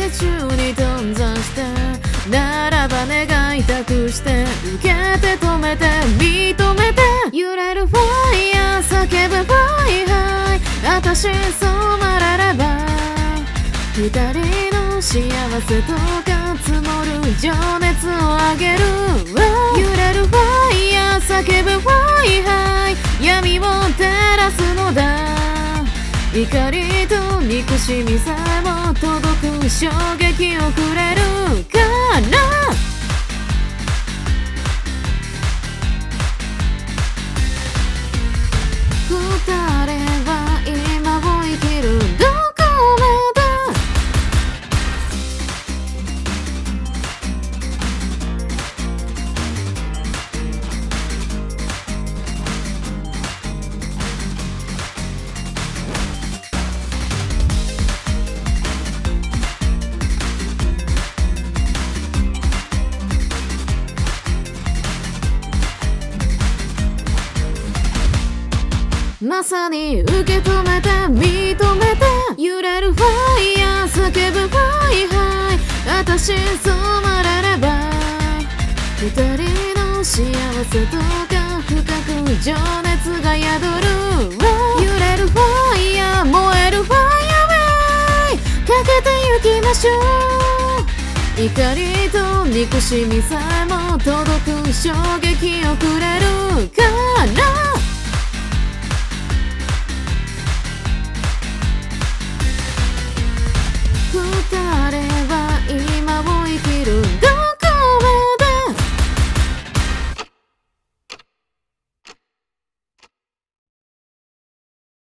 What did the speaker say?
で宙に頓挫してならば願いたくして受けて止めて認めて揺れるファイヤー叫ぶファイハイ私染まれれば二人の幸せとが積もる情熱をあげる揺れるファイヤー叫ぶファイハイ闇を照らすのだ怒りと憎しみさえも届く衝撃をくれるから二人は今を生きるどこまでまさに受け止めて認めて揺れるファイヤー叫ぶファイハイ私染まれれば二人の幸せとが深く情熱が宿る揺れるファイヤー燃えるファイヤーウェイかけてゆきましょう怒りと憎しみさえも届く衝撃をく